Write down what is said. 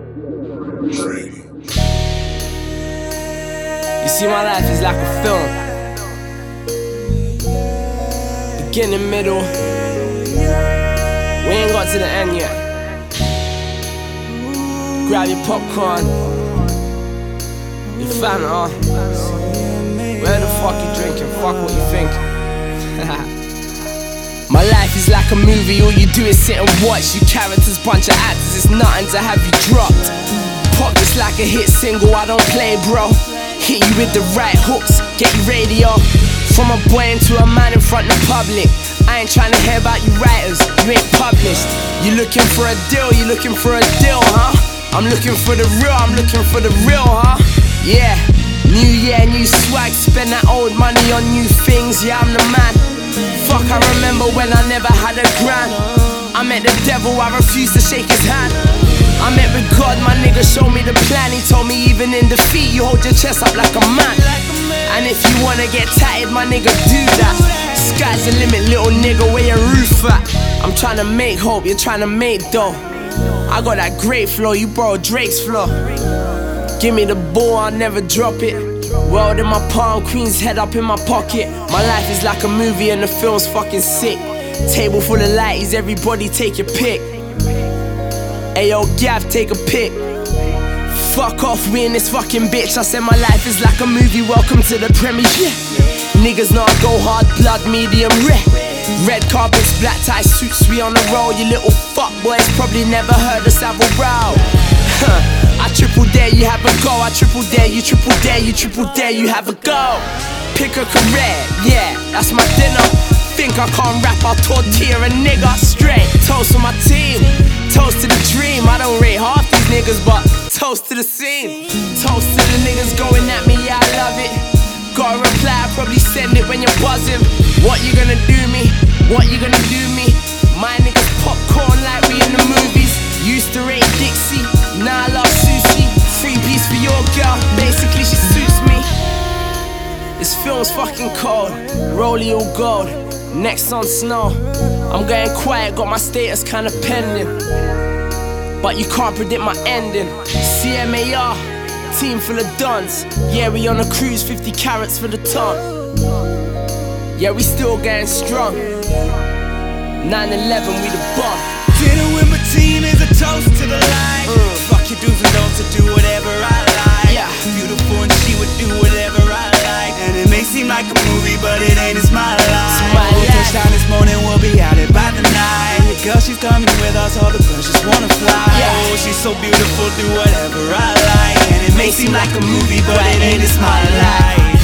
You see, my life is like a film. Beginning, middle. We ain't got to the end yet. Grab your popcorn, your Fanta. Where the fuck you drinking? Fuck what you think. My life is like a movie, all you do is sit and watch. You characters, bunch of actors, it's nothing to have you dropped. Pop just like a hit single, I don't play, bro. Hit you with the right hooks, get you radio. From a boy into a man in front of the public. I ain't trying to hear about you writers, you ain't published. You looking for a deal, you looking for a deal, huh? I'm looking for the real, I'm looking for the real, huh? Yeah, new year, new swag, spend that old money on new things, yeah, I'm the man. Fuck, I remember when I never had a grand. I met the devil, I refused to shake his hand. I met with God, my nigga showed me the plan. He told me even in defeat, you hold your chest up like a man. And if you wanna get tatted, my nigga, do that. Sky's the limit, little nigga, where your roof at? I'm trying to make hope, you're trying to make dough. I got that great flow, you borrow Drake's flow. Give me the ball, I'll never drop it. World in my palm, Queen's head up in my pocket. My life is like a movie and the film's fucking sick. Table full of lighties, everybody take your pick. Ayo, Gav, take a pic. Fuck off, we in this fucking bitch. I said my life is like a movie, welcome to the premiere. Niggas know I go hard, blood medium rare. Red carpets, black tie suits, we on the roll. You little fuck boys probably never heard of Savile Row. I triple dare you have a go. I triple dare you, triple dare you, triple dare you have a go. Pick a career, yeah, that's my dinner. Think I can't rap, I'll tortilla a nigga straight. Toast to my team, toast to the dream. I don't rate half these niggas, but toast to the scene. Toast to the niggas going at me, yeah, I love it. Gotta reply, I probably send it when you're buzzing. What you gonna do me? What you gonna do me? My niggas popcorn like we in the movies. Used to rate Dixie, now I love sushi. 3-piece for your girl, basically she suits me. This film's fucking cold, rollie all gold. Next on snow, I'm getting quiet, got my status kinda pending. But you can't predict my ending. CMAR, team full of dons. Yeah, we on a cruise, 50 carats for the ton. Yeah, we still getting strong. 9/11, we the bomb. Dinner with my team is a toast to the light. Fuck your do's and don'ts to do whatever I like. Yeah. Beautiful and she would do whatever I like. And it may seem like a movie, but it ain't, it's my life. We'll touch down this morning, we'll be out it by the night. The girl, she's coming with us, all the girls just wanna fly. Oh, she's so beautiful, do whatever I like. And it may seem like a movie, but it ain't, it's my life.